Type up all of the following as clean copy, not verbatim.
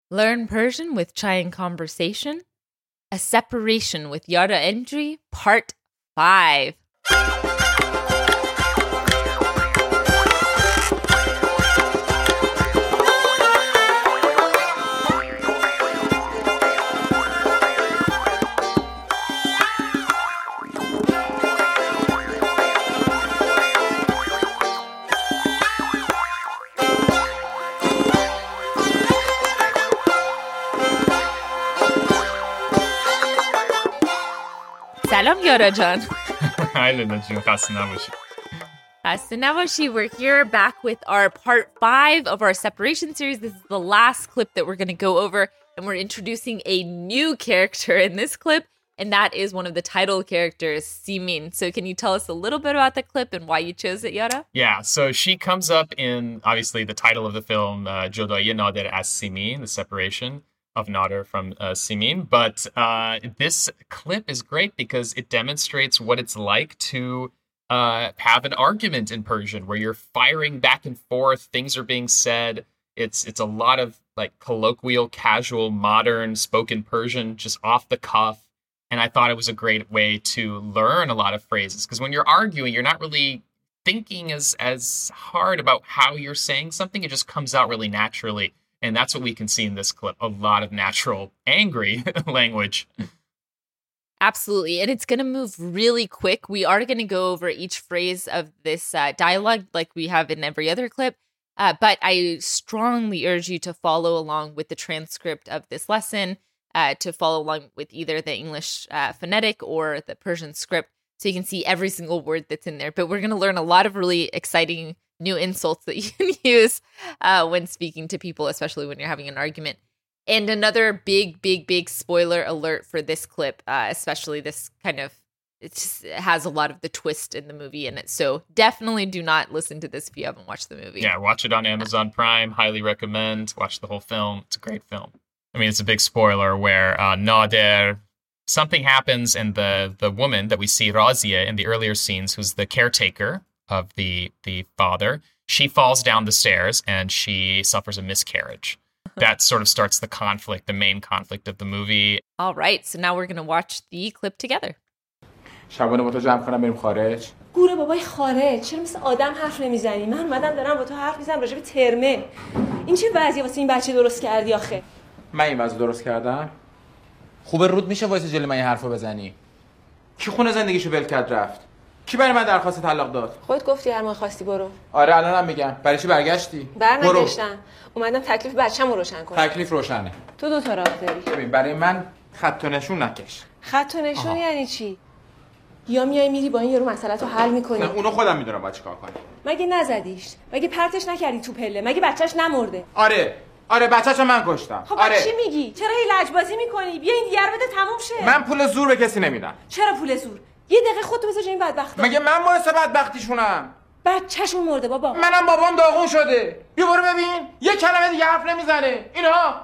Learn Persian with Chai and Conversation. A Separation with Yara Endri, Part 5. سلام یارا جان. Hi Linda جون، خسته نباشی. خسته نباشی. We're here back with our part 5 of our separation series. This is the last clip that we're going to go over, and we're introducing a new character in this clip, and that is one of the title characters, Simin. So can you tell us a little bit about the clip and why you chose it, Yara? Yeah, so she comes up in, obviously, the title of the film, Jodai Nader as Simin, the separation of Nader from Simin. But this clip is great because it demonstrates what it's like to have an argument in Persian where you're firing back and forth, things are being said. It's a lot of like colloquial, casual, modern spoken Persian, just off the cuff. And I thought it was a great way to learn a lot of phrases because when you're arguing, you're not really thinking as hard about how you're saying something. It just comes out really naturally. And that's what we can see in this clip. A lot of natural, angry language. Absolutely. And it's going to move really quick. We are going to go over each phrase of this dialogue like we have in every other clip. But I strongly urge you to follow along with the transcript of this lesson, to follow along with either the English phonetic or the Persian script so you can see every single word that's in there. But we're going to learn a lot of really exciting new insults that you can use when speaking to people, especially when you're having an argument. And another big spoiler alert for this clip, especially this kind of, it just has a lot of the twist in the movie in it. So definitely do not listen to this if you haven't watched the movie. Yeah, watch it on Amazon Prime. Highly recommend. Watch the whole film. It's a great film. I mean, it's a big spoiler where Nader, something happens and the woman that we see, Razia, in the earlier scenes, who's the caretaker of the father, she falls down the stairs and she suffers a miscarriage. That sort of starts the conflict, the main conflict of the movie. All right, so now we're going to watch the clip together. شبانه با تو جمع کنم بریم خارج. گوره بابای خارج، چرا مثل آدم حرف نمیزنی؟ من اومدم دارم با تو حرف میزنم راجع به ترمه. این چه وضعیه واسه این بچه درست کردی آخه؟ من این وضع درست کردم؟ خوبه رود میشه واسه جلوی من این حرفو بزنی. کی خونه زندگیشو ول کرد رفت؟ کی برای من درخواست طلاق داد؟ خودت گفتی هر موقع خواستی برو. آره الانم میگم. برای چی برگشتی؟ برنگشتم. اومدم تکلیف بچه‌مو روشن کنم. تکلیف روشنه. تو دو تا راه داری. ببین برای من خط و نشون نکش. خط و نشون یعنی چی؟ یا میای میری با این یارو مسئله‌تو حل می‌کنی؟ نه اونو خودم میدونم باید چیکار کنم. مگه نزدیش؟ مگه پرتش نکردی تو پله؟ مگه بچه‌ش نمرده؟ آره بچه‌شو من کشتم. خب آره. چی میگی؟ چرا هی لجبازی می‌کنی؟ بیا این دیگه رو بده تموم شه. من پول زور به کسی نمیدم. چرا پول زور؟ یه دقیقه خودتو بذار جای این بدبختا. مگه من باعث بدبختیشونم؟ بچه‌شون مرده بابا. منم بابام داغون شده. بیا برو ببین. یه کلمه دیگه حرف نمیزنه. اینا.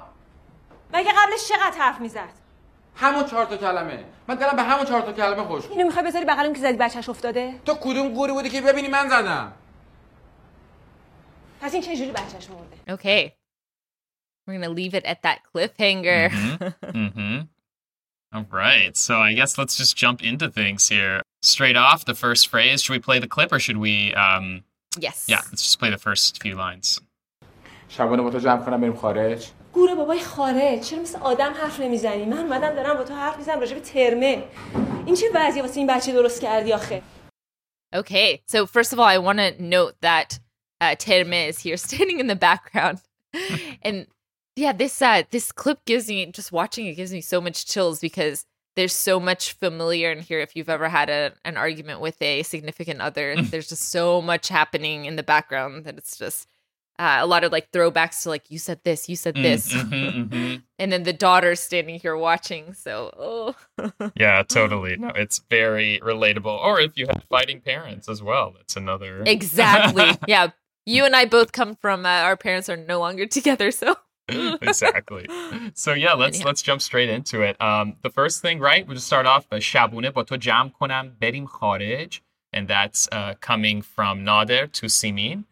مگه قبلش چقدر حرف میزد؟ همون 4 تا کلمه. من دلم به همون 4 تا کلمه خوش. اینو میخوای بذاری بغل اون که زدی بچه‌ش افتاده؟ تو کدوم گوری بودی که ببینی من زدم؟ پس این چه جوری بچه‌ش مرده؟ Okay. We're going to leave it at that cliffhanger. All right. So I guess let's just jump into things here. Straight off, the first phrase. Should we play the clip or should we... Yes. Yeah, let's just play the first few lines. شبانه با تو جمع کنم بریم خارج. گوره بابای خارج، چرا مثل آدم حرف نمیزنی؟ من اومدم دارم با تو حرف میزنم راجع به ترمه. این چه وضعیه واسه این بچه درست کردی آخه؟ Okay. So first of all, I want to note that Terme is here standing in the background. And yeah, this clip gives me, just watching it gives me so much chills because there's so much familiar in here. If you've ever had an argument with a significant other, there's just so much happening in the background that it's just a lot of like throwbacks to like, you said this. And then the daughter standing here watching. So, Yeah, totally. No, it's very relatable. Or if you have fighting parents as well, that's another. Exactly. Yeah. You and I both come from, our parents are no longer together. So. Exactly. So yeah, let's jump straight into it. The first thing, right? We'll just start off by Shabune ba to jam konam berim kharij, and that's coming from Nader to Simin.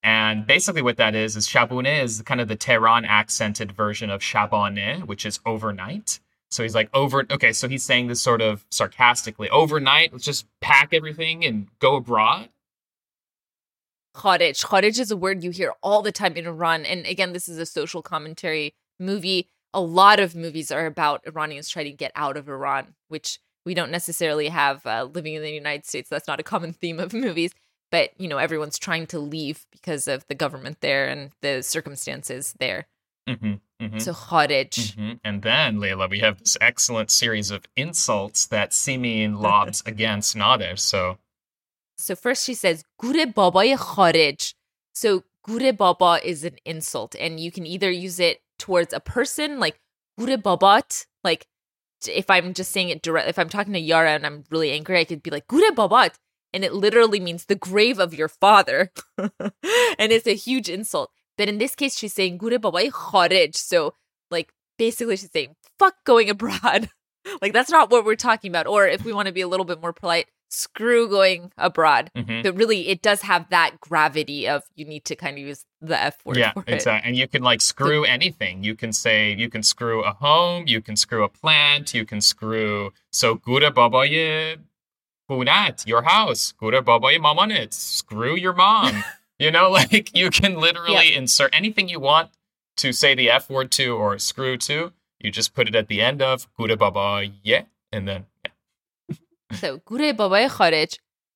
And basically what that is Shabune is kind of the Tehran accented version of Shabane, which is overnight. So he's like, okay, so he's saying this sort of sarcastically, overnight, let's just pack everything and go abroad. Kharij. Kharij is a word you hear all the time in Iran. And again, this is a social commentary movie. A lot of movies are about Iranians trying to get out of Iran, which we don't necessarily have living in the United States. That's not a common theme of movies. But, everyone's trying to leave because of the government there and the circumstances there. So Kharij. And then, Layla, we have this excellent series of insults that Simin lobs against Nader. So first she says, Gure babay Kharij. So Gure baba is an insult. And you can either use it towards a person, like Gure babat. Like, if I'm just saying it direct, if I'm talking to Yara and I'm really angry, I could be like, Gure babat. And it literally means the grave of your father. And it's a huge insult. But in this case, she's saying, Gure babay Kharij. So, like, basically she's saying, fuck going abroad. Like, that's not what we're talking about. Or if we want to be a little bit more polite, screw going abroad. But really, it does have that gravity of you need to kind of use the F word for it. Exactly. And you can, like, screw anything. You can say, you can screw a home, you can screw a plant, you can screw, so Gure babay Funat, your house. Gure babay mamanit. Screw your mom. Like, you can literally insert anything you want to say the F word to or screw to. You just put it at the end of Gure babay, and then, So, Gure babay Kharij.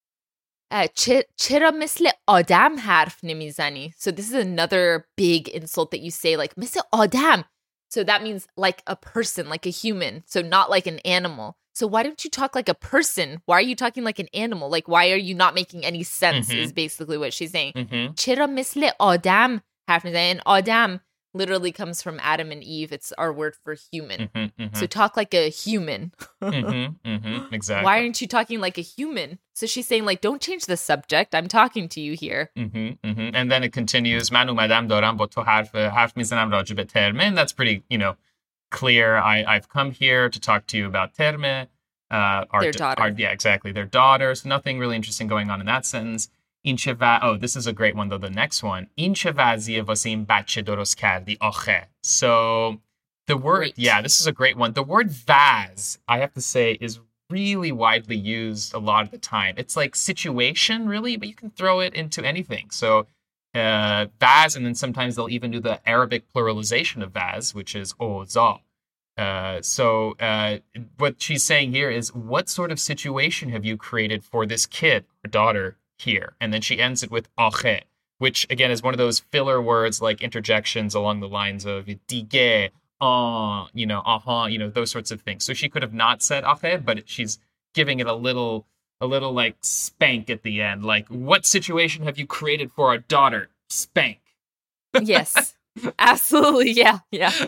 چرا مثل آدم حرف نمیزنی? So this is another big insult that you say, like, مثل آدم. So that means like a person, like a human. So not like an animal. So why don't you talk like a person? Why are you talking like an animal? Like, why are you not making any sense is basically what she's saying. چرا مثل آدم حرف نمیزنی? And آدم literally comes from Adam and Eve. It's our word for human. So talk like a human. Exactly. Why aren't you talking like a human? So she's saying, like, don't change the subject. I'm talking to you here. And then it continues, من اومدم دارم با تو حرف میزنم راجع به ترمه. And that's pretty, clear. I've come here to talk to you about Terme. Their daughter. Yeah, exactly. Their daughters. Nothing really interesting going on in that sentence. This is a great one, though, the next one. این چه وضعیه واسه این بچه درست کردی آخه. So the word, this is a great one. The word vaz, I have to say, is really widely used a lot of the time. It's like situation, really, but you can throw it into anything. So vaz, and then sometimes they'll even do the Arabic pluralization of vaz, which is oza. So what she's saying here is, what sort of situation have you created for this kid or daughter here? And then she ends it with ache, which again is one of those filler words, like interjections along the lines of dige, those sorts of things. So she could have not said ache, but she's giving it a little like spank at the end. Like, what situation have you created for our daughter? Spank. Yes, absolutely. Yeah.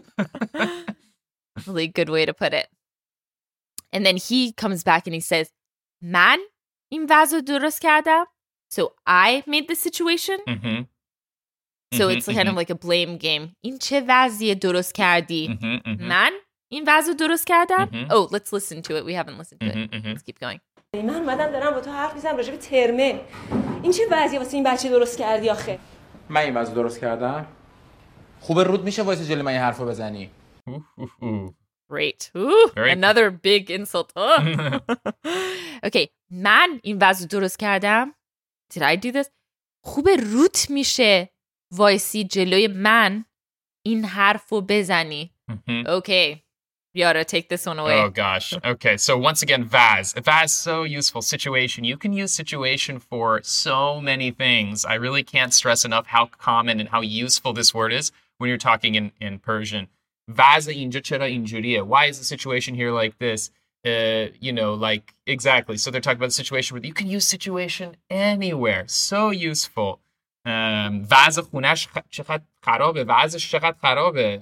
Really good way to put it. And then he comes back and he says, Man, این وضع درست کردم. So I made the situation. So it's kind of like a blame game. این چه وضعی درست کردی؟ من این وضع درست کردم. Oh, let's listen to it. We haven't listened to it. Let's keep going. من اومدم دارم با تو حرف میزنم راجع به ترمه. این چه وضعی واسه این بچه درست کردی آخه؟ من این وضع درست کردم. خوبه رود میشه وایس جلوی من این حرفو بزنی. Great. Another big insult. Okay. من این وضع درست کردم. Did I do this? خوبه روت میشه وایسی جلوی من این حرفو بزنی. Okay. Yara, take this one away. Oh, gosh. Okay, so once again, vaz. Vaz, so useful. Situation. You can use situation for so many things. I really can't stress enough how common and how useful this word is when you're talking in Persian. Vaz inja chera injuriye. Why is the situation here like this? Like, exactly. So they're talking about the situation where you can use situation anywhere. So useful. وضع خونش چقدر خرابه وضعش چقدر خرابه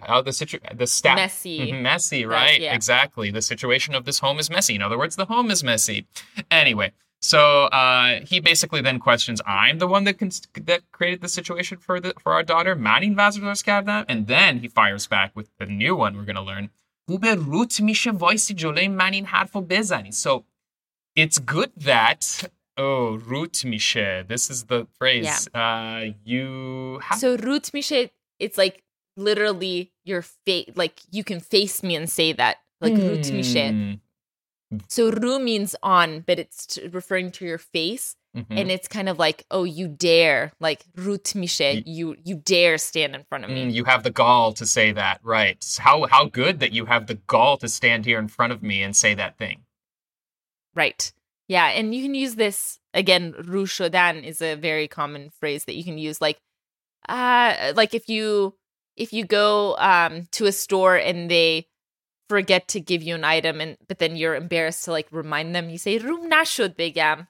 messy, right? Yeah. Exactly. The situation of this home is messy. In other words, the home is messy. Anyway, so he basically then questions, I'm the one that created the situation for our daughter. من این وضع درست کردم. And then he fires back with the new one we're going to learn. خوبه روت میشه وایسی جلوی من این حرفو بزنی. So it's good that Oh, root mishe. This is the phrase. You have So root mishe, it's like literally your face. Like you can face me and say that. Like root mishe. So ru means on, but it's referring to your face. And it's kind of like, oh, you dare, like root mishe, you dare stand in front of me. You have the gall to say that, right? How good that you have the gall to stand here in front of me and say that thing. Right. Yeah, and you can use this again. Ru shodan is a very common phrase that you can use, like if you go to a store and they forget to give you an item, but then you're embarrassed to like remind them. You say "Rum nashud begam."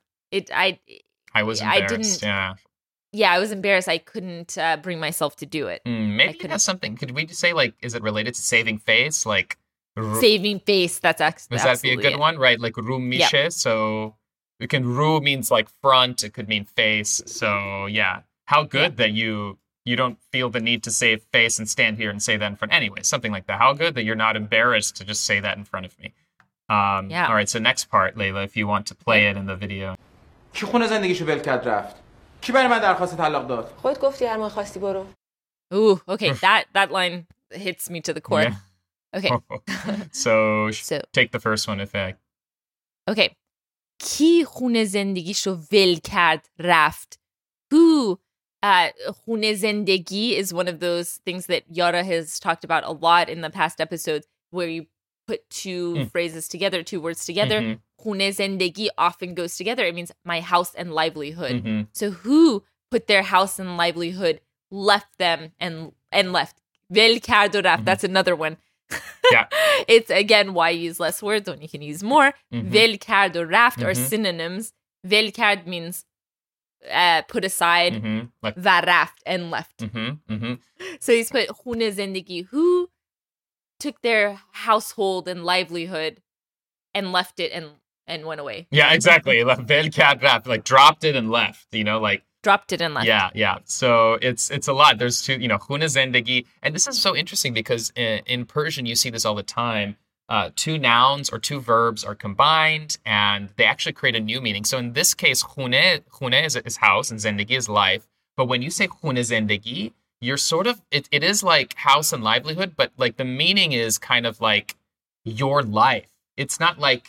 I was embarrassed. Yeah, I was embarrassed. I couldn't bring myself to do it. Maybe it has something. Could we just say like, is it related to saving face? Like saving face. That's actually. Does that be a good one? Right, like ru mishe. Yep. So we can ru means like front. It could mean face. So yeah, how good that you don't feel the need to save face and stand here and say that in front. Anyway, something like that. How good that you're not embarrassed to just say that in front of me. All right, so next part, Layla, if you want to play it in the video. کی خونه زندگیشو ول کرد رفت؟ کی برای من درخواست طلاق داد؟ خودت گفتی هر موقع خواستی برو. Ooh, okay, that line hits me to the core. Yeah. Okay. So take the first one, if I... Okay. کی خونه زندگیشو ول کرد رفت؟ Who? خونه زندگی is one of those things that Yara has talked about a lot in the past episodes, where you put two phrases together, two words together. خونه زندگی often goes together. It means my house and livelihood. So who put their house and livelihood, left them and left. ول کرد و رفت. That's another one. Yeah. It's again why you use less words when you can use more. ول کرد و رفت are synonyms. ول کرد means put aside. Like, و رفت and left. So he's put خونه زندگی, who took their household and livelihood and left it and went away. Yeah, exactly. ول کرد رفت, like dropped it and left, like dropped it and left. Yeah. So it's a lot. There's two, خونه زندگی. And this is so interesting because in Persian, you see this all the time. Two nouns or two verbs are combined and they actually create a new meaning. So in this case, khune is house and zendegi is life. But when you say khune zendegi, you're sort of, it is like house and livelihood, but like the meaning is kind of like your life. It's not like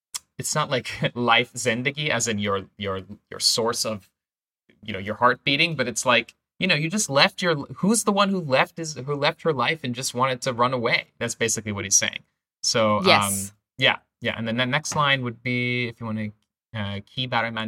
life zendegi as in your source of, your heart beating, but it's like, you just left who's the one who left her life and just wanted to run away. That's basically what he's saying. So, yes. Yeah. And then the next line would be, if you want to, کی برای من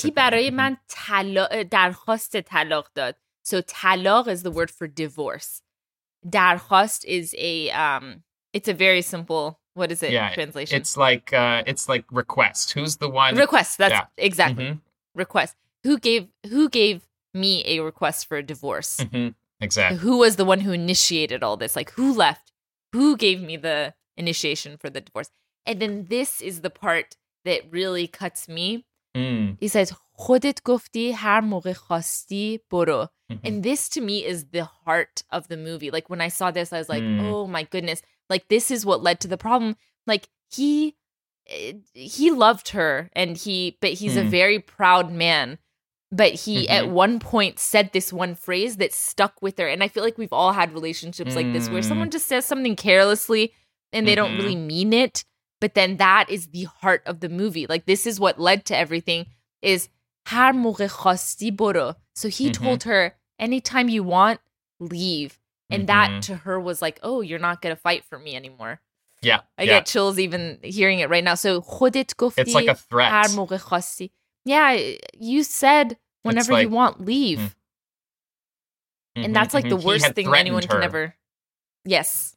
درخواست طلاق داد. So طلاق is the word for divorce. درخواست is it's a very simple, what is it? Translation? It's like request. Who's the one? Request. That's exactly. Request. Who gave me a request for a divorce? Exactly. Who was the one who initiated all this? Like, who left? Who gave me the initiation for the divorce? And then this is the part that really cuts me. He says, خودت گفتی هر موقع خواستی برو. And this to me is the heart of the movie. Like when I saw this, I was like, oh my goodness. Like this is what led to the problem. Like he loved her but he's a very proud man. But he at one point said this one phrase that stuck with her. And I feel like we've all had relationships like this where someone just says something carelessly and they don't really mean it. But then that is the heart of the movie. Like this is what led to everything is هر موقع خواستی برو. So he told her, anytime you want, leave. And that to her was like, oh, you're not going to fight for me anymore. Yeah. I get chills even hearing it right now. So خودت گفتی it's like a threat. هر موقع خواستی. Yeah, you said whenever you want, leave. And that's like the worst thing anyone can ever. Yes.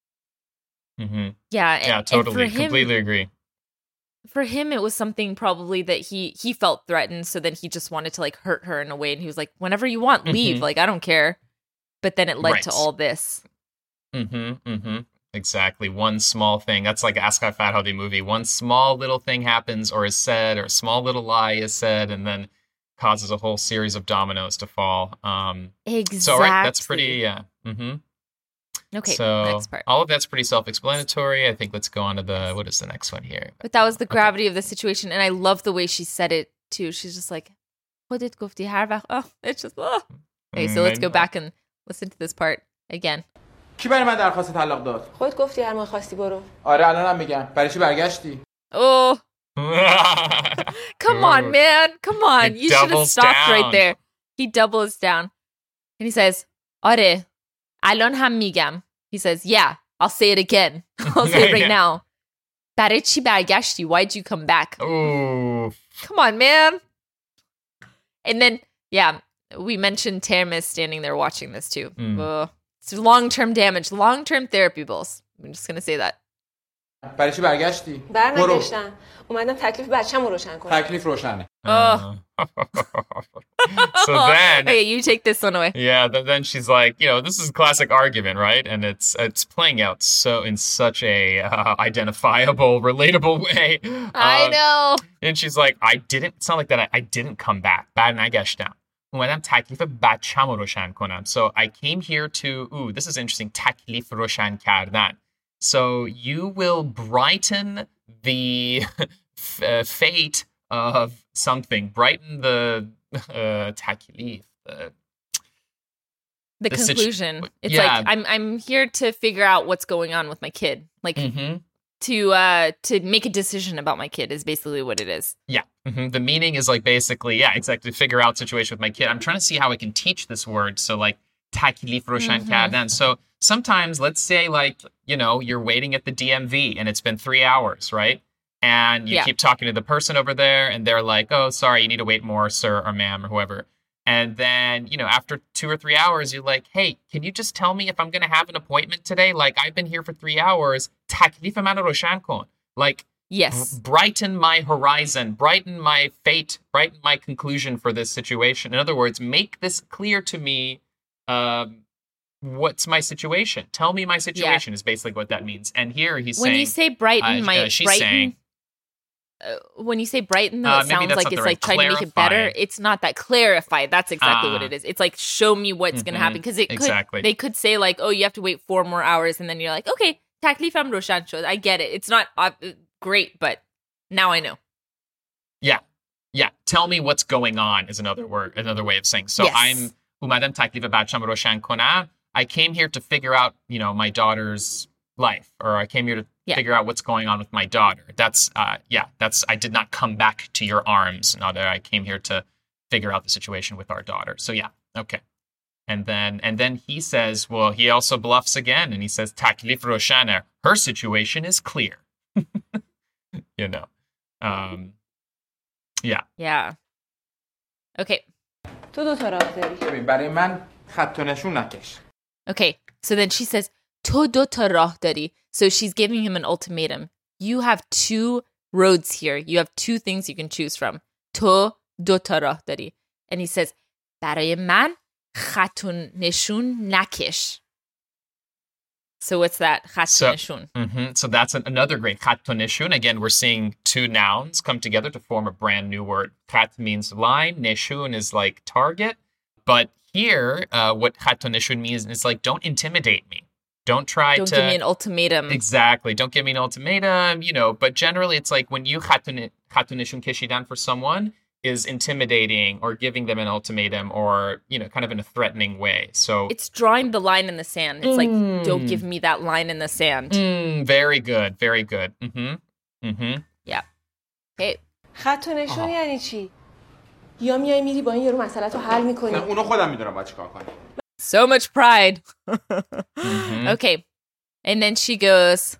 Yeah, totally. And for him, completely agree. For him, it was something probably that he felt threatened. So then he just wanted to like hurt her in a way. And he was like, whenever you want, leave. Like, I don't care. But then it led to all this. Exactly. One small thing. That's like Asghar Farhadi movie. One small little thing happens or is said, or a small little lie is said, and then causes a whole series of dominoes to fall. Exactly. So, right, that's pretty, Okay, so next part. All of that's pretty self-explanatory. I think let's go on to what is the next one here? But that was the gravity of the situation. And I love the way she said it too. She's just like, خودت گفتی هر وقت. Oh, it's just, oh. Okay, so let's go back and listen to this part again. کی برای من درخواست طلاق داد؟ خودت گفتی هر موقع خواستی برو. آره الانم میگم. برای چی برگشتی؟ Oh. Come on, man. Come on. You should have stopped right there. He doubles down. And he says, آره. الان هم میگم. He says, yeah, I'll say it again. I'll say it right now. برای چی برگشتی? Why'd you come back? Ooh. Come on, man. And then, yeah, we mentioned Termes standing there watching this too. It's long-term damage, long-term therapy bills. I'm just going to say that. برای چی برگشتی؟ برنگشتم. اومدم تکلیف بچه‌مو روشن کنم. تکلیف روشنه. So then, okay, you take this one away. yeah, then she's like, this is a classic argument, right? And it's playing out so in such a identifiable, relatable way. I know. And she's like, it's not like that. I didn't come back. برنگشتم. اومدم تکلیف بچه‌مو روشن کنم. So I came here to, this is interesting, تکلیف روشن کردن. So you will brighten the fate of something. Brighten the taklif. The conclusion. It's yeah. like I'm here to figure out what's going on with my kid. Like to make a decision about my kid is basically what it is. Yeah. The meaning is like basically, yeah, exactly. Figure out situation with my kid. I'm trying to see how I can teach this word. So like taklif roshan kardan. So sometimes, let's say, like, you're waiting at the DMV and it's been 3 hours, right? And you keep talking to the person over there and they're like, oh, sorry, you need to wait more, sir or ma'am or whoever. And then, after 2 or 3 hours, you're like, hey, can you just tell me if I'm going to have an appointment today? Like, I've been here for 3 hours. Taklif man roshan kon. Like, yes, brighten my horizon, brighten my fate, brighten my conclusion for this situation. In other words, make this clear to me. What's my situation? Tell me my situation is basically what that means. And here he's saying... When you say brighten, when you say brighten, though, it sounds like it's like trying to make it better. It's not that. Clarify. That's exactly what it is. It's like, show me what's going to happen. Because they could say like, oh, you have to wait 4 more hours. And then you're like, okay, taklifam roshan shod. I get it. It's not great, but now I know. Yeah. Yeah. Tell me what's going on is another way of saying. So I'm... Umadam taklif bacham roshan konam. I came here to figure out, my daughter's life, or I came here to figure out what's going on with my daughter. I did not come back to your arms. No, I came here to figure out the situation with our daughter. So yeah, okay. And then he says, well, he also bluffs again, and he says, taklif roshana, her situation is clear. Yeah. Yeah. Okay. تو 2 تا راه داری. ببین برای من خط و نشون نکش. Okay, so then she says, تو 2 تا راه داری. So she's giving him an ultimatum. You have 2 roads here. You have 2 things you can choose from. تو 2 تا راه داری. And he says, برای من خط و نشون نکش. So what's that? خط و نشون. So that's another great خط و نشون. Again, we're seeing 2 nouns come together to form a brand new word. خط means line. نشون is like target. But here, what خط و نشون means is like, don't intimidate me. Don't give me an ultimatum. Exactly. Don't give me an ultimatum, But generally, it's like when you خط و نشون کشیدن for someone is intimidating or giving them an ultimatum or, kind of in a threatening way. So it's drawing the line in the sand. It's like, don't give me that line in the sand. Very good. Very good. Yeah. Okay. خط و نشون یعنی چی؟ یا میای میری با این یارو مسئله تو حل میکنی؟ اونو خودم میدونم باید چیکار کنم. So much pride. Okay. And then she goes,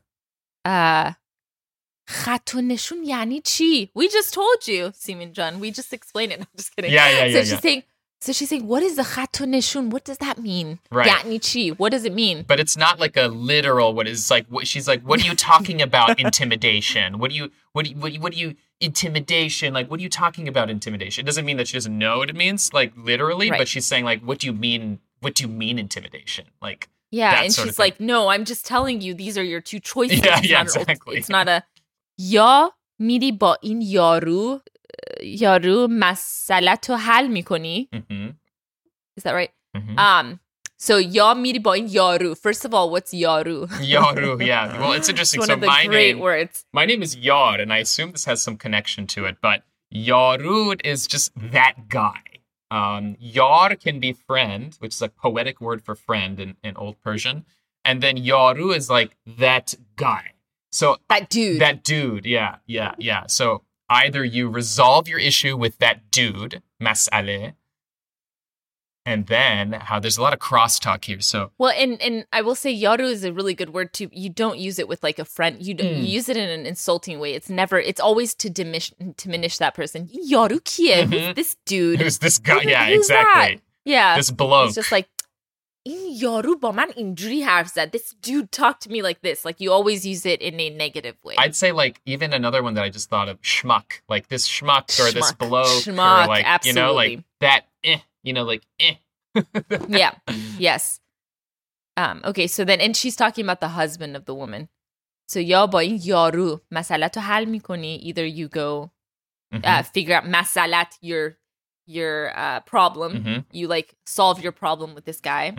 خط و نشون یعنی چی? We just told you, Simin John. We just explained it. I'm just kidding. Yeah. So she's saying, what is the خط و نشون? What does that mean? Right. یعنی چی? What does it mean? But it's not like a literal, she's like, what are you talking about intimidation? What do you intimidation? Like, what are you talking about intimidation? It doesn't mean that she doesn't know what it means, like literally, right. But she's saying like, what do you mean intimidation? Like, yeah. And she's like, no, I'm just telling you, these are your 2 choices. Yeah, exactly. It's not a, یا میری با این یارو مسئله‌تو حل میکنی. Is that right? So یا میری با این یارو. First of all, what's یارو? Yaro, yeah. Well, it's interesting. It's so one of the great words. My name is Yar, and I assume this has some connection to it. But Yarud is just that guy. Yar can be friend, which is a poetic word for friend in Old Persian. And then Yaru is like that guy. So That dude. That dude, yeah. So either you resolve your issue with that dude, mas'ale, and then there's a lot of crosstalk here. So Well, and I will say yaru is a really good word too. You don't use it with like a friend. You use it in an insulting way. It's always to diminish that person. Yaru kiye? Who's this dude? who's this guy? Yeah, Who's exactly. that? Yeah. This bloke. It's just like این یارو با من اینجوری حرف زد. This dude talked to me like this. Like you always use it in a negative way. I'd say like even another one that I just thought of, schmuck. Like this schmuck or this Schmuck. bloke. Schmuck, or like, absolutely. you know, like that, like. Yeah. Yes. Okay, so then, and she's talking about the husband of the woman. So یا با این یارو مسئله تو حل میکنی. Either you go figure out مسئلت, your problem. You like solve your problem with this guy.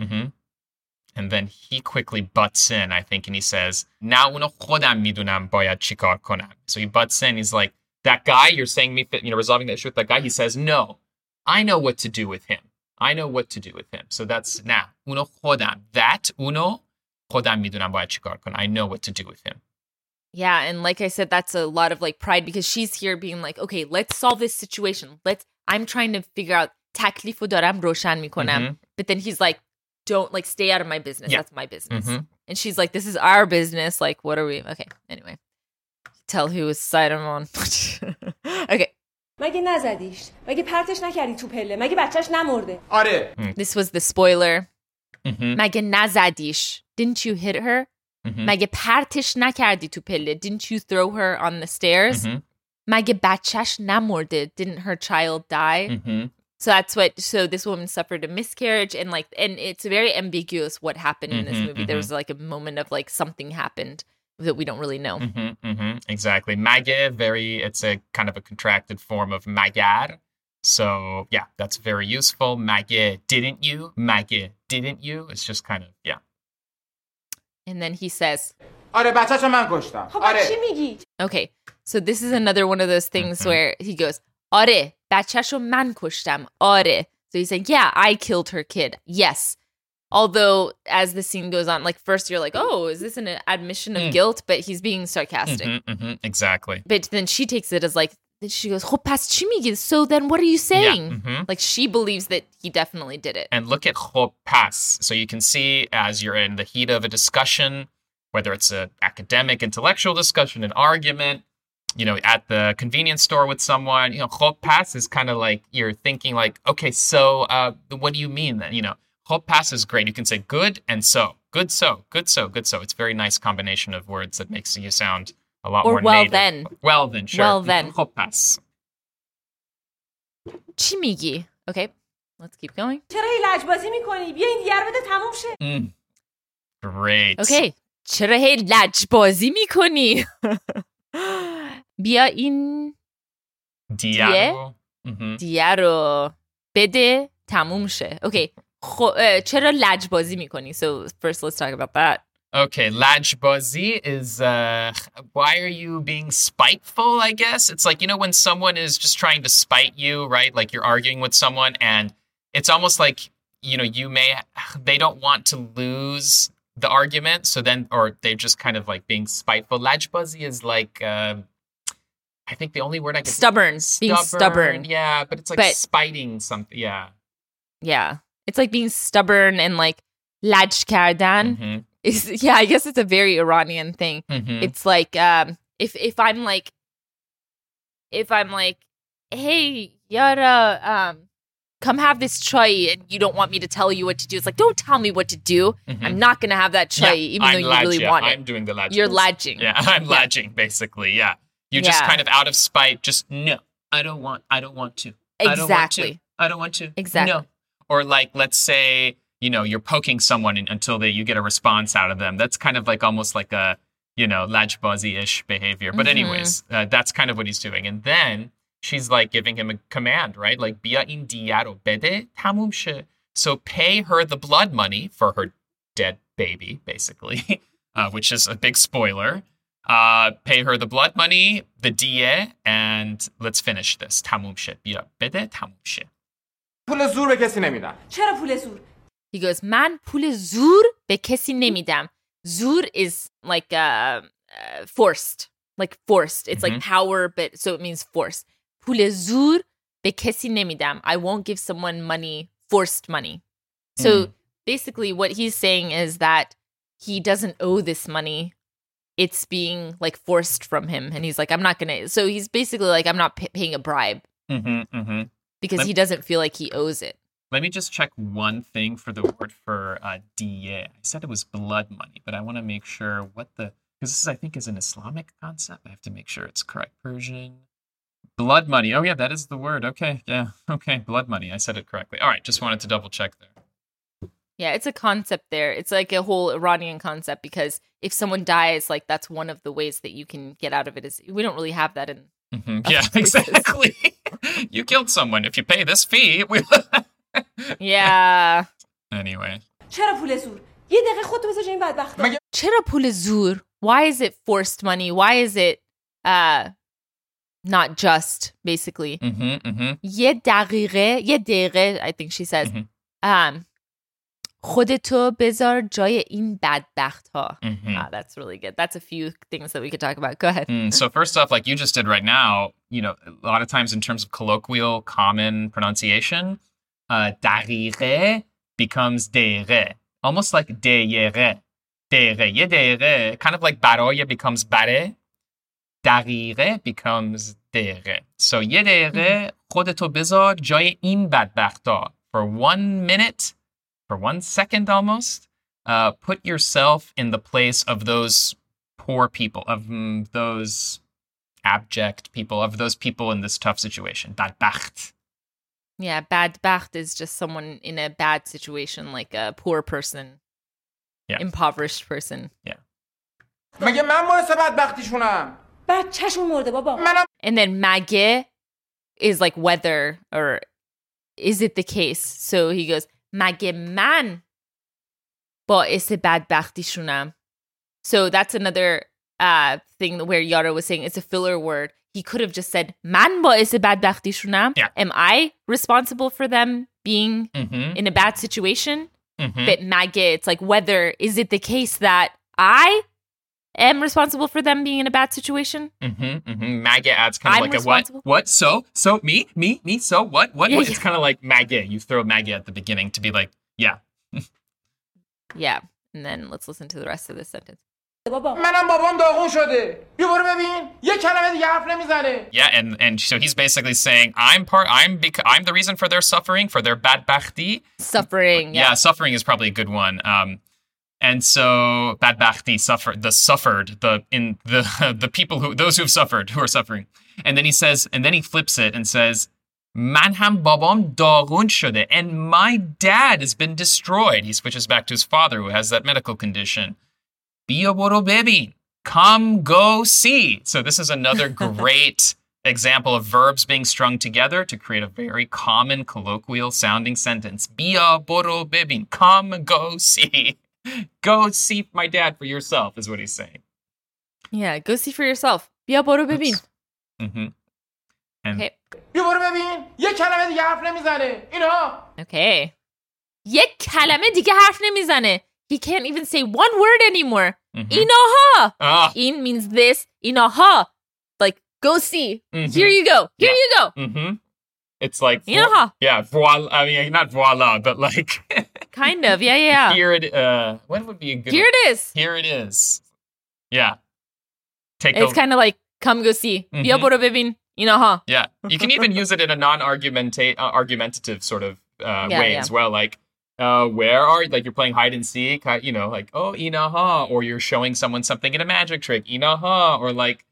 And then he quickly butts in, I think, and he says, "Na uno خودم میدونم باید چیکار کنم." So he butts in. He's like, that guy, you're saying me, resolving that issue with that guy. He says, "No, I know what to do with him. I know what to do with him." So that's na uno خودم. That uno خودم میدونم باید چیکار کنم. I know what to do with him. Yeah, and like I said, that's a lot of like pride because she's here being like, okay, let's solve this situation. I'm trying to figure out تکلیفو دارم روشن میکنم. But then he's like, don't like stay out of my business. That's my business. And she's like, this is our business. Like, what are we? Okay, anyway. Tell whose side I'm on. Okay. مگه نزدیش؟ مگه پرتش نکردی تو پله؟ مگه بچهش نمرده؟ آره. This was the spoiler. مگه نزدیش? Didn't you hit her? مگه پرتش نکردی تو پله? Didn't you throw her on the stairs? مگه بچهش نمرده? Didn't her child die? So this woman suffered a miscarriage and it's very ambiguous what happened in this movie. There was like a moment of like something happened that we don't really know. Exactly. Mage, it's a kind of a contracted form of magar. So yeah, that's very useful. Mage, didn't you? Mage, didn't you? It's just kind of, yeah. And then he says, آره بچه‌شو من کشتم. آره. چی میگی؟ Okay, so this is another one of those things where he goes, آره بچه‌شو من کشتم. آره. So he's saying, yeah, I killed her kid. Yes. Although as the scene goes on, like first you're like, oh, is this an admission of guilt? But he's being sarcastic. Exactly. But then she takes it as like, she goes, خب پس چی میگی? So then what are you saying? Like she believes that he definitely did it. And look at خب پس. So you can see as you're in the heat of a discussion, whether it's an academic, intellectual discussion, an argument, at the convenience store with someone, خب پس is kind of like you're thinking like, okay, so what do you mean then? خب پس is great. You can say good and so. Good so. Good so. Good so. It's a very nice combination of words that makes you sound a lot more well native. then. Well then, sure. Well then. خب پس. چی میگی? Okay, let's keep going. چرا هی لجبازی میکنی؟ بیا این دیگه رو بده تموم شه. Great. Okay, چرا هی لجبازی میکنی؟ بیا این دیه رو بده تموم شه. Okay, چرا لجبازی میکنی? So first let's talk about that. Okay, lajbazi is, why are you being spiteful, I guess? It's like, when someone is just trying to spite you, right? Like you're arguing with someone and it's almost like, they don't want to lose the argument. So then, or they're just kind of like being spiteful. Lajbazi is like, I think the only word I can... Being stubborn. Yeah, but it's like spiting something, yeah. Yeah, it's like being stubborn and like laj kardan. I guess it's a very Iranian thing. It's like if I'm like, hey Yara, come have this chai, and you don't want me to tell you what to do. It's like, don't tell me what to do. I'm not gonna have that chai, even though you really want it. I'm doing the laj. You're lajing. Yeah, I'm lajing basically. Yeah, you just kind of out of spite. Just no, I don't want to. Exactly. I don't want to. Exactly. No. Or like, let's say, you're poking someone until you get a response out of them. That's kind of like almost like a, lajbazi-ish behavior. But anyways, that's kind of what he's doing. And then she's like giving him a command, right? Like, bia in diyaro bede tamum she. So pay her the blood money for her dead baby, basically, which is a big spoiler. Pay her the blood money, the diye, and let's finish this. تموم شه. بیا بده تموم شه. پول زور به کسی نمیدم. چرا پول زور؟ He goes, من پول زور به کسی نمیدم. Zur is like forced. Like forced. It's like power, but so it means force. پول زور به کسی نمیدم. I won't give someone money, forced money. So basically what he's saying is that he doesn't owe this money. It's being like forced from him. And he's like, I'm not going to. So he's basically like, I'm not paying a bribe. Because he doesn't feel like he owes it. Let me just check one thing for the word for diye. I said it was blood money, but I want to make sure because this, I think, is an Islamic concept. I have to make sure it's correct. Persian. Blood money. Oh, yeah, that is the word. Okay, yeah. Okay, blood money. I said it correctly. All right, just wanted to double check there. Yeah, it's a concept there. It's like a whole Iranian concept because if someone dies, like that's one of the ways that you can get out of it. Is we don't really have that in. Yeah, exactly. You killed someone. If you pay this fee, Yeah. Anyway. چرا پول زور؟ یه دقیقه خودت بذار جای این بدبختا. چرا پول زور? Why is it forced money? Why is it not just, basically? یه دقیقه, I think she says. خودتو بذار جای این بدبخت ها. That's really good. That's a few things that we could talk about. Go ahead. So first off, like you just did right now, you know, a lot of times in terms of colloquial, common pronunciation, دقیقه becomes دقیقه. Almost like دقیقه. یه دقیقه. Kind of like برای becomes بره. دقیقه becomes دقیقه. So یه دقیقه خودتو بذار جای این بدبختا. For 1 minute, for 1 second almost, put yourself in the place of those poor people, of those abject people, of those people in this tough situation. بدبخت. Yeah, badbacht is just someone in a bad situation, like a poor person, impoverished person. Yeah. مگه من باعث بدبختیشونم؟ بچه‌شون مرده بابا. And then mage is like whether or is it the case. So he goes, مگه من باعث بدبختیشونم. So that's another thing where Yara was saying it's a filler word. He could have just said, من باعث بدبختیشونم. Yeah. Am I responsible for them being in a bad situation? But mage, it's like whether, is it the case that I am responsible for them being in a bad situation? Mage adds kind of I'm like responsible? a what? So me, so what? Yeah, It's kind of like mage. You throw mage at the beginning to be like, yeah. Yeah. And then let's listen to the rest of this sentence. منم بابام داغون شده. بیا برو ببین. یه کلمه دیگه حرف نمیزنه. Yeah, and so he's basically saying I'm the reason for their suffering, for their badbachti. Suffering. Yeah, suffering is probably a good one. And so badbachti the people those who've suffered, who are suffering. And then he flips it and says, Man ham babam dagun shode, and my dad has been destroyed. He switches back to his father who has that medical condition. Bia boro bebin. Come go see. So this is another great example of verbs being strung together to create a very common colloquial sounding sentence. Bia boro bebin. Come go see. Go see my dad for yourself is what he's saying. Yeah, go see for yourself. Bia boro bebin. Okay. بیا برو ببین. یه کلمه دیگه حرف نمیزنه. اینا. Okay. یک کلمه دیگه حرف نمیزنه. He can't even say one word anymore. Inaha. In means this. Inaha. Like, go see. Here you go. Here you go. It's like, Inaha. Yeah, voila. I mean, not voila, but like. Kind of. Yeah. Here it, what would be a good Here it is. Here it is. Yeah. It's kind of like, come go see. Bia boro bebin. Inaha. Yeah. You can even use it in a non-argumentative sort of way as well. Like, where are, like you're playing hide and seek, you know, like, oh, inaha, or you're showing someone something in a magic trick, inaha, or like,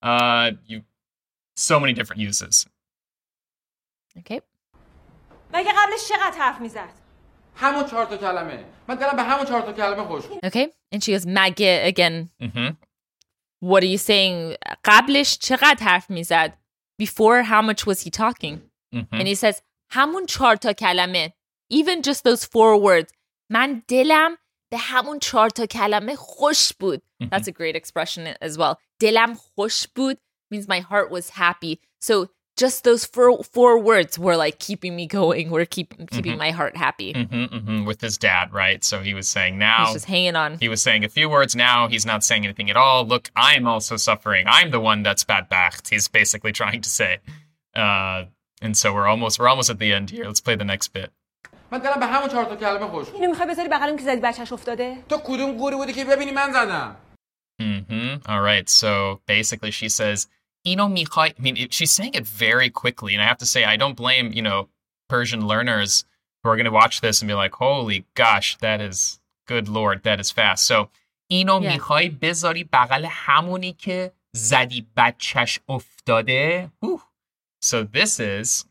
so many different uses. Okay. مگه قبلش چقدر حرف میزد؟ همون 4 تا کلمه. من دلم به همون 4 تا کلمه خوش. Okay. And she goes, mage again. What are you saying? قبلش چقدر حرف میزد? Before, how much was he talking? And he says, همون 4 تا کلمه. Even just those 4 words. من دلم به همون 4 تا کلمه خوش بود. That's a great expression as well. دلم خوش بود means my heart was happy. So just those four words were like keeping me going, were keeping my heart happy. With his dad, right? So he was saying now... He's just hanging on. He was saying a few words. Now he's not saying anything at all. Look, I'm also suffering. I'm the one that's badbacht. He's basically trying to say. And so we're almost at the end here. Let's play the next bit. من دلم به همون 4 تا کلمه خوش. اینو میخوای بذاری بغلم که زدی بچه‌ش افتاده؟ تو کدوم گوری بودی که ببینی من زدم؟ All right. So basically she says, اینو میخوای... I mean, she's saying it very quickly. And I have to say, I don't blame, Persian learners who are going to watch this and be like, holy gosh, that is... Good Lord, that is fast. So, اینو میخوای بذاری بغل همونی که زدی بچه‌ش افتاده. So this is,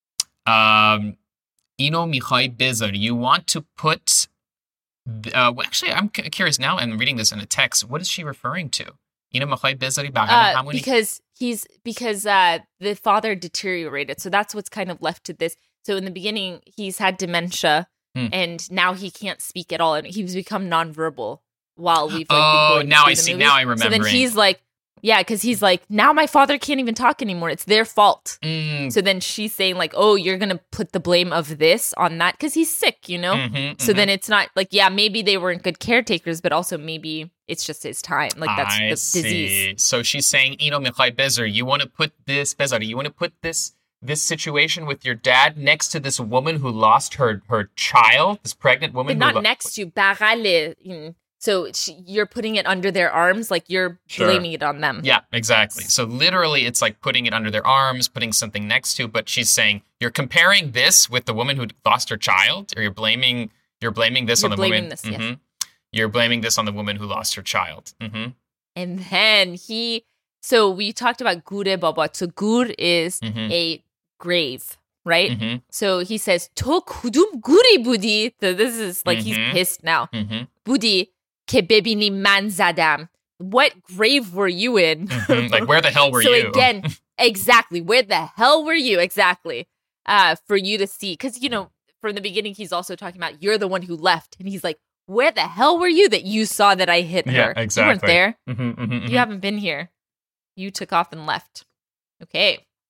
اینو میخوای بذاری. You want to put, actually, I'm curious now, and reading this in a text, what is she referring to? اینو میخوای بذاری بغل همونی. Because the father deteriorated, so that's what's kind of left to this. So in the beginning, he's had dementia. And now he can't speak at all, and he's become nonverbal while we've been going now through I the see. movie. Now I remember. So then he's like, because he's like, now my father can't even talk anymore. It's their fault. So then she's saying like, oh, you're gonna put the blame of this on that because he's sick, So then it's not like, maybe they weren't good caretakers, but also maybe it's just his time. Like that's the disease. So she's saying, "Ino Mikhai Bezer, you want to put this this situation with your dad next to this woman who lost her child, this pregnant woman." But not next to, bagale. So you're putting it under their arms, like you're blaming it on them. Yeah, exactly. So literally it's like putting it under their arms, putting something next to, but she's saying you're comparing this with the woman who lost her child, or you're blaming this on the woman. This, yes. You're blaming this on the woman who lost her child. And then so we talked about gure babat. So gur is a grave, right? So he says, to kudum guri budi. So this is like he's pissed now. Budi ke bebini man zadam. What grave were you in? Like, where the hell were you? So again, exactly. Where the hell were you? Exactly. For you to see. Because, from the beginning, he's also talking about you're the one who left. And he's like, where the hell were you that you saw that I hit her? Yeah, exactly. You weren't there. You haven't been here. You took off and left. Okay.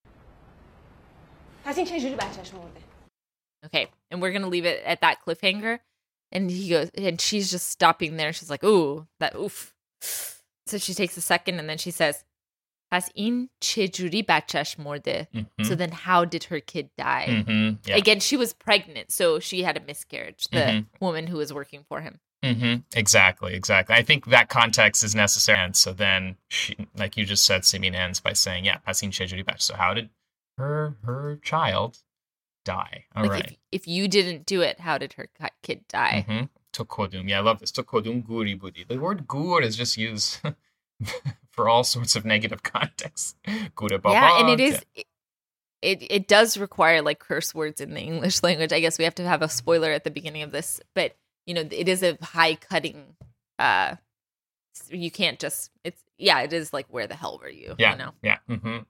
Okay. And we're going to leave it at that cliffhanger. And he goes, and she's just stopping there. She's like, ooh, that oof. So she takes a second and then she says, Pas in chejuri bachash morde. So then how did her kid die? Again, she was pregnant, so she had a miscarriage, the woman who was working for him. Exactly. I think that context is necessary. And so then, she, like you just said, Simin ends by saying, pas in chejuri bach. So how did her child die? All right. If you didn't do it, how did her kid die? Tokodum. Yeah, I love this. Tokodum guri budi. The word gur is just used for all sorts of negative contexts. Yeah, and it does require like curse words in the English language. I guess we have to have a spoiler at the beginning of this, but it is a high cutting. You can't just. It is like, where the hell were you? Yeah.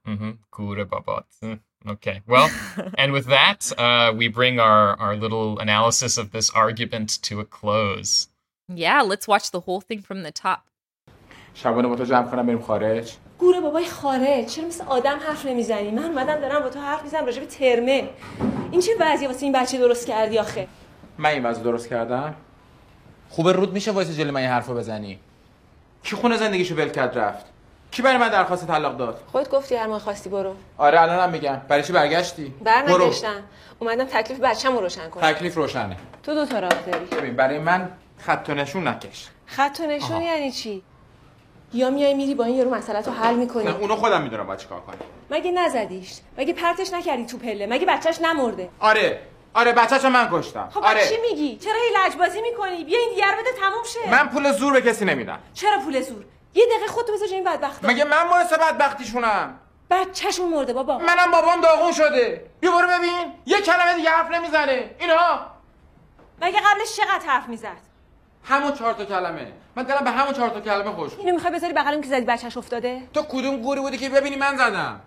Okay. Well, and with that, we bring our little analysis of this argument to a close. Yeah, let's watch the whole thing from the top. شبانه با تو جمع کنم بریم خارج. گوره بابای خارج، چرا مثل آدم حرف نمیزنی؟ من اومدم دارم با تو حرف میزنم راجع به ترمه. این چه وضعیه واسه این بچه درست کردی آخه؟ من این وضع درست کردم؟ خوبه رود میشه واسه جلوی من این حرفو بزنی؟ کی خونه زندگیشو ول کرد رفت؟ کی برای من درخواست طلاق داد؟ خودت گفتی هر موقع خواستی برو. آره الانم میگم. برای چی برگشتی؟ برنگشتم. اومدم تکلیف بچه‌مو روشن کنم. تکلیف روشنه. تو 2 تا راه داری. ببین برای من خط و نشون نکش. خط و نشون یعنی چی؟ یا میای میری با این یارو مسئله‌تو حل می‌کنی؟ نه اونو خودم میدونم باید چیکار کنم. مگه نزدیش؟ مگه پرتش نکردی تو پله؟ مگه بچه‌ش نمرده؟ آره بچه‌شو من کشتم. خب چی میگی؟ چرا هی لجبازی می‌کنی؟ بیا این دیگر بده تموم شه. من پول زور به کسی نمیدم. چرا پول زور؟ یه دقیقه خودتو بذار این بدبختا. مگه من باعث بدبختیشونم؟ بچه‌شون مرده بابا. منم بابام داغون شده. بیا برو ببین. یه کلمه دیگه حرف نمیزنه. اینا. مگه قبلش چقدر حرف میزد؟ همون 4 تا کلمه. من دلم به همون 4 تا کلمه خوش. اینو میخوای بذاری بغلم که زدی بچه‌ش افتاده؟ تو کدوم گوری بودی که ببینی من زدم؟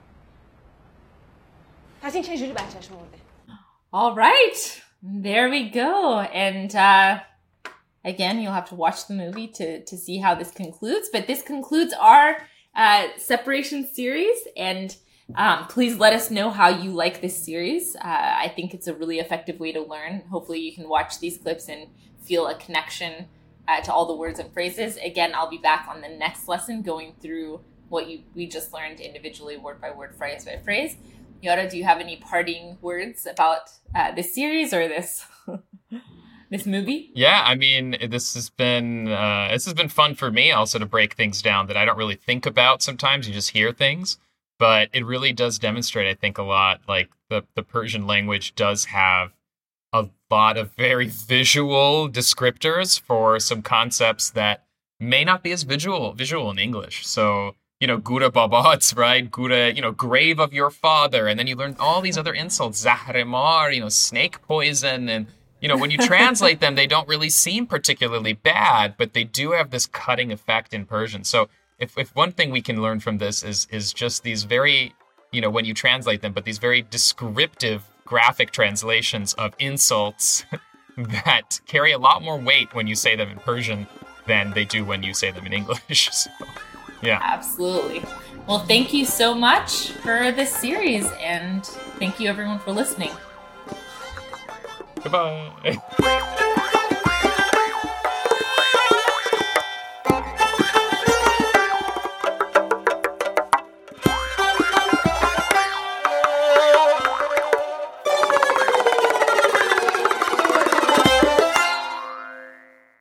پس این چه جوری بچه‌ش مرده؟ All right. There we go. And Again, you'll have to watch the movie to see how this concludes. But this concludes our separation series. And please let us know how you like this series. I think it's a really effective way to learn. Hopefully you can watch these clips and feel a connection to all the words and phrases. Again, I'll be back on the next lesson going through what we just learned individually, word by word, phrase by phrase. Yara, do you have any parting words about this series or this this movie? Yeah, I mean, this has been fun for me also to break things down that I don't really think about sometimes. You just hear things. But it really does demonstrate, I think, a lot. Like the Persian language does have a lot of very visual descriptors for some concepts that may not be as visual in English. So, Gura Babat, right? Gura, grave of your father. And then you learn all these other insults, Zahremar, snake poison. And, when you translate them, they don't really seem particularly bad, but they do have this cutting effect in Persian. So if one thing we can learn from this is just these very, when you translate them, but these very descriptive graphic translations of insults that carry a lot more weight when you say them in Persian than they do when you say them in English. So, yeah. Absolutely. Well, thank you so much for this series, and thank you everyone for listening. Goodbye.